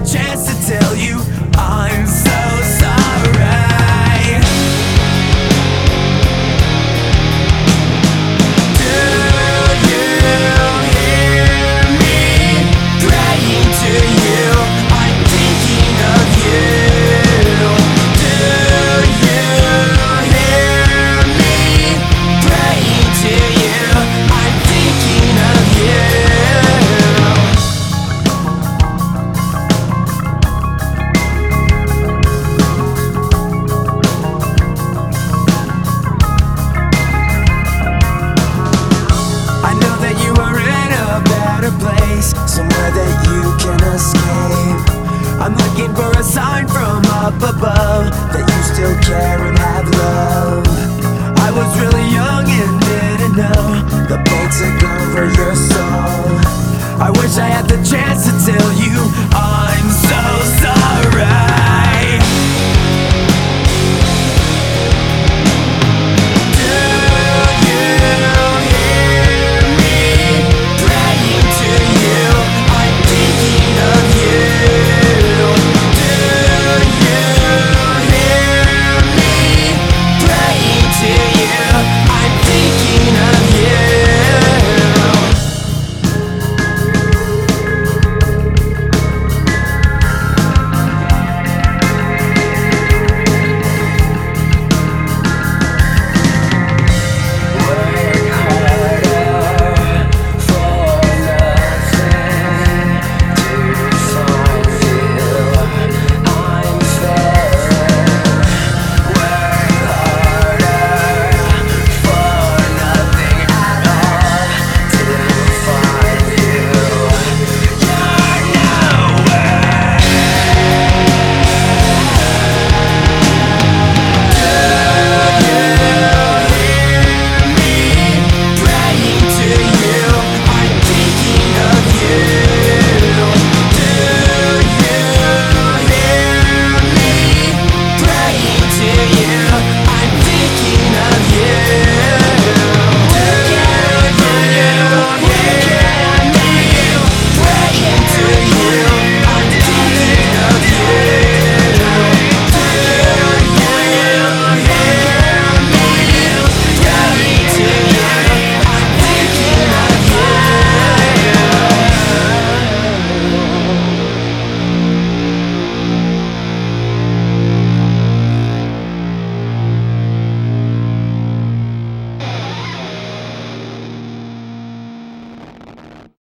chance to tell you I'm so sorry. Somewhere that you can escape. I'm looking for a sign from up above that you still care and have love. I was really young and didn't know the pain took over your soul. I wish I had the chance to tell